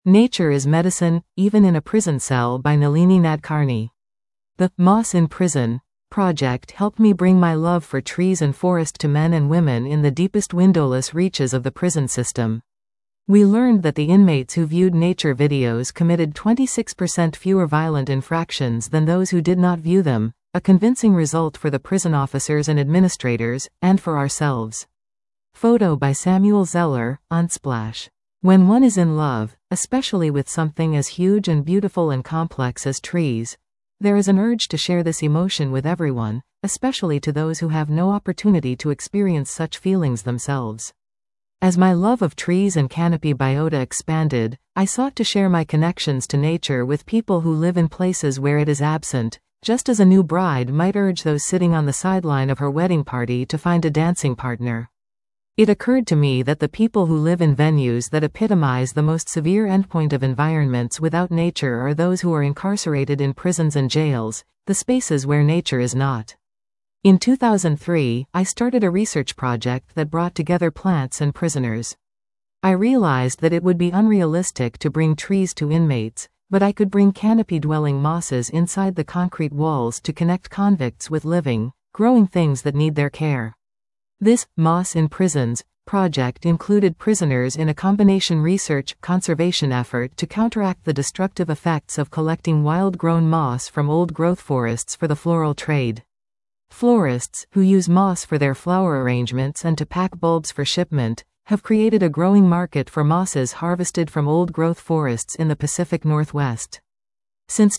Nature is Medicine, Even in a Prison Cell by Nalini Nadkarni. The Moss in Prison project helped me bring my love for trees and forest to men and women in the deepest windowless reaches of the prison system. We learned that the inmates who viewed nature videos committed 26% fewer violent infractions than those who did not view them, a convincing result for the prison officers and administrators, and for ourselves. Photo by Samuel Zeller, Unsplash. When one is in love, especially with something as huge and beautiful and complex as trees, there is an urge to share this emotion with everyone, especially to those who have no opportunity to experience such feelings themselves. As my love of trees and canopy biota expanded, I sought to share my connections to nature with people who live in places where it is absent, just as a new bride might urge those sitting on the sideline of her wedding party to find a dancing partner. It occurred to me that the people who live in venues that epitomize the most severe endpoint of environments without nature are those who are incarcerated in prisons and jails, the spaces where nature is not. In 2003, I started a research project that brought together plants and prisoners. I realized that it would be unrealistic to bring trees to inmates, but I could bring canopy-dwelling mosses inside the concrete walls to connect convicts with living, growing things that need their care. This Moss in Prisons project included prisoners in a combination research-conservation effort to counteract the destructive effects of collecting wild-grown moss from old-growth forests for the floral trade. Florists, who use moss for their flower arrangements and to pack bulbs for shipment, have created a growing market for mosses harvested from old-growth forests in the Pacific Northwest. Since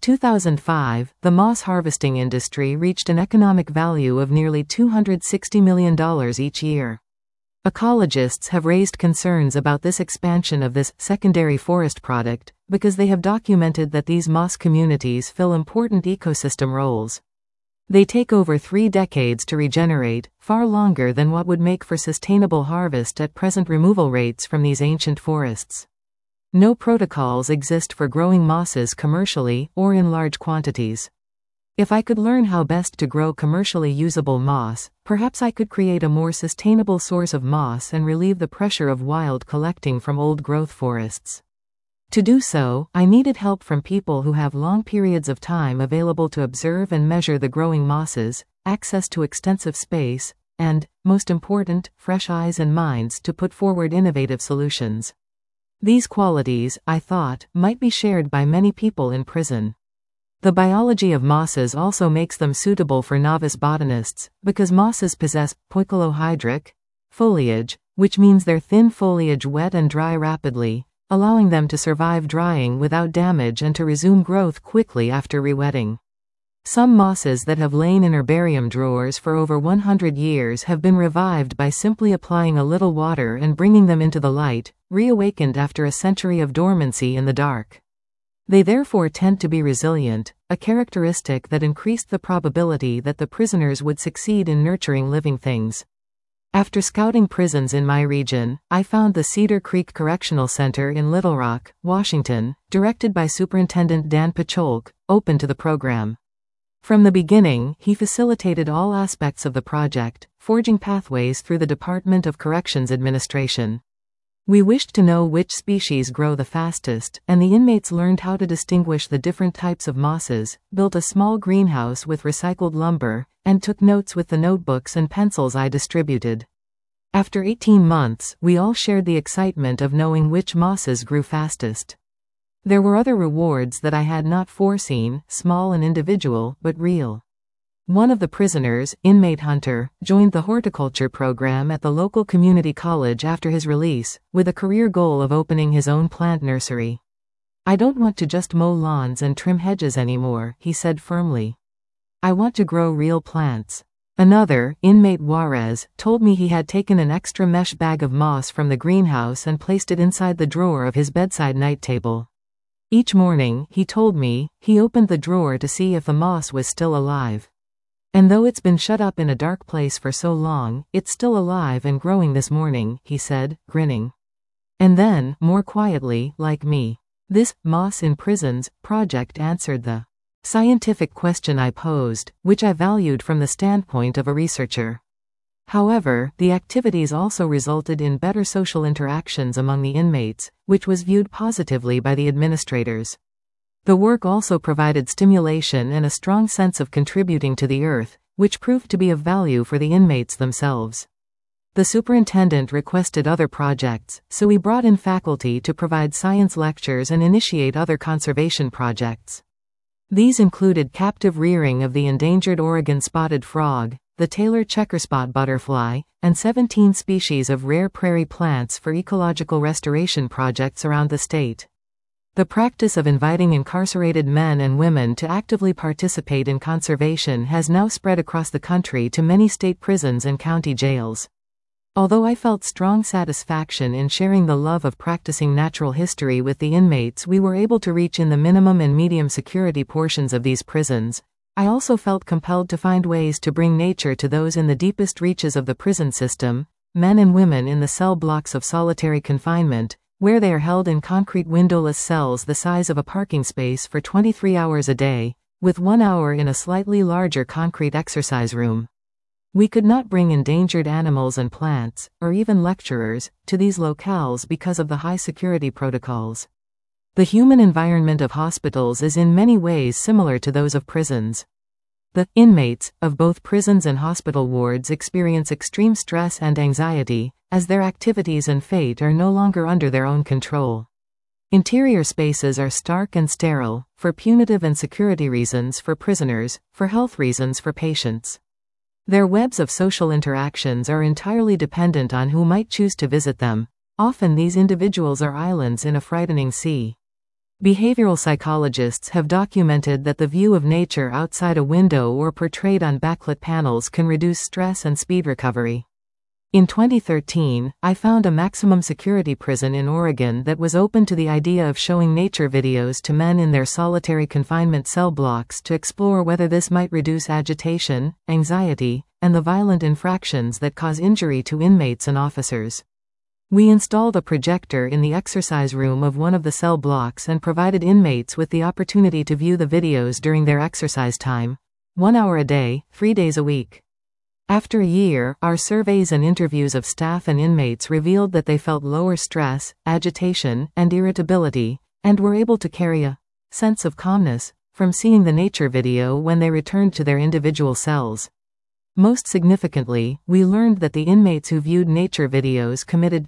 2005, the moss harvesting industry reached an economic value of nearly $260 million each year. Ecologists have raised concerns about this expansion of this secondary forest product, because they have documented that these moss communities fill important ecosystem roles. They take over 3 decades to regenerate, far longer than what would make for sustainable harvest at present removal rates from these ancient forests. No protocols exist for growing mosses commercially or in large quantities. If I could learn how best to grow commercially usable moss, perhaps I could create a more sustainable source of moss and relieve the pressure of wild collecting from old-growth forests. To do so, I needed help from people who have long periods of time available to observe and measure the growing mosses, access to extensive space, and, most important, fresh eyes and minds to put forward innovative solutions. These qualities, I thought, might be shared by many people in prison. The biology of mosses also makes them suitable for novice botanists, because mosses possess poikilohydric foliage, which means their thin foliage wet and dry rapidly, allowing them to survive drying without damage and to resume growth quickly after rewetting. Some mosses that have lain in herbarium drawers for over 100 years have been revived by simply applying a little water and bringing them into the light, reawakened after a century of dormancy in the dark. They therefore tend to be resilient, a characteristic that increased the probability that the prisoners would succeed in nurturing living things. After scouting prisons in my region, I found the Cedar Creek Correctional Center in Little Rock, Washington, directed by Superintendent Dan Pacholk, open to the program. From the beginning, he facilitated all aspects of the project, forging pathways through the Department of Corrections Administration. We wished to know which species grow the fastest, and the inmates learned how to distinguish the different types of mosses, built a small greenhouse with recycled lumber, and took notes with the notebooks and pencils I distributed. After 18 months, we all shared the excitement of knowing which mosses grew fastest. There were other rewards that I had not foreseen, small and individual, but real. One of the prisoners, inmate Hunter, joined the horticulture program at the local community college after his release, with a career goal of opening his own plant nursery. "I don't want to just mow lawns and trim hedges anymore," he said firmly. "I want to grow real plants." Another, inmate Juarez, told me he had taken an extra mesh bag of moss from the greenhouse and placed it inside the drawer of his bedside night table. Each morning, he told me, he opened the drawer to see if the moss was still alive. "And though it's been shut up in a dark place for so long, it's still alive and growing this morning," he said, grinning. And then, more quietly, like me, this Moss in Prisons project answered the scientific question I posed, which I valued from the standpoint of a researcher. However, the activities also resulted in better social interactions among the inmates, which was viewed positively by the administrators. The work also provided stimulation and a strong sense of contributing to the earth, which proved to be of value for the inmates themselves. The superintendent requested other projects, so we brought in faculty to provide science lectures and initiate other conservation projects. These included captive rearing of the endangered Oregon spotted frog, the Taylor checkerspot butterfly, and 17 species of rare prairie plants for ecological restoration projects around the state. The practice of inviting incarcerated men and women to actively participate in conservation has now spread across the country to many state prisons and county jails. Although I felt strong satisfaction in sharing the love of practicing natural history with the inmates we were able to reach in the minimum and medium security portions of these prisons, I also felt compelled to find ways to bring nature to those in the deepest reaches of the prison system, men and women in the cell blocks of solitary confinement, where they are held in concrete windowless cells the size of a parking space for 23 hours a day, with 1 hour in a slightly larger concrete exercise room. We could not bring endangered animals and plants, or even lecturers, to these locales because of the high security protocols. The human environment of hospitals is in many ways similar to those of prisons. The inmates of both prisons and hospital wards experience extreme stress and anxiety, as their activities and fate are no longer under their own control. Interior spaces are stark and sterile, for punitive and security reasons for prisoners, for health reasons for patients. Their webs of social interactions are entirely dependent on who might choose to visit them. Often these individuals are islands in a frightening sea. Behavioral psychologists have documented that the view of nature outside a window or portrayed on backlit panels can reduce stress and speed recovery. In 2013, I found a maximum security prison in Oregon that was open to the idea of showing nature videos to men in their solitary confinement cell blocks to explore whether this might reduce agitation, anxiety, and the violent infractions that cause injury to inmates and officers. We installed a projector in the exercise room of one of the cell blocks and provided inmates with the opportunity to view the videos during their exercise time, 1 hour a day, 3 days a week. After a year, our surveys and interviews of staff and inmates revealed that they felt lower stress, agitation, and irritability, and were able to carry a sense of calmness from seeing the nature video when they returned to their individual cells. Most significantly, we learned that the inmates who viewed nature videos committed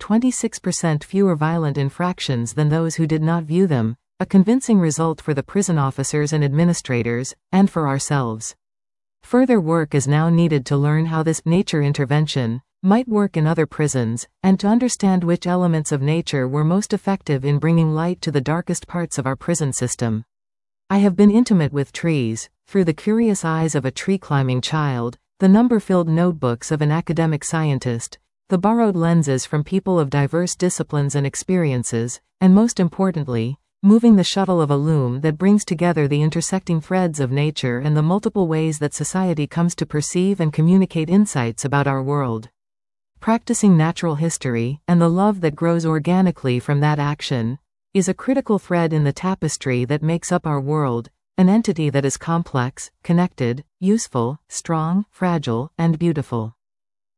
26% fewer violent infractions than those who did not view them, a convincing result for the prison officers and administrators, and for ourselves. Further work is now needed to learn how this nature intervention might work in other prisons, and to understand which elements of nature were most effective in bringing light to the darkest parts of our prison system. I have been intimate with trees, through the curious eyes of a tree-climbing child, the number-filled notebooks of an academic scientist, the borrowed lenses from people of diverse disciplines and experiences, and most importantly, moving the shuttle of a loom that brings together the intersecting threads of nature and the multiple ways that society comes to perceive and communicate insights about our world. Practicing natural history, and the love that grows organically from that action, is a critical thread in the tapestry that makes up our world, an entity that is complex, connected, useful, strong, fragile, and beautiful.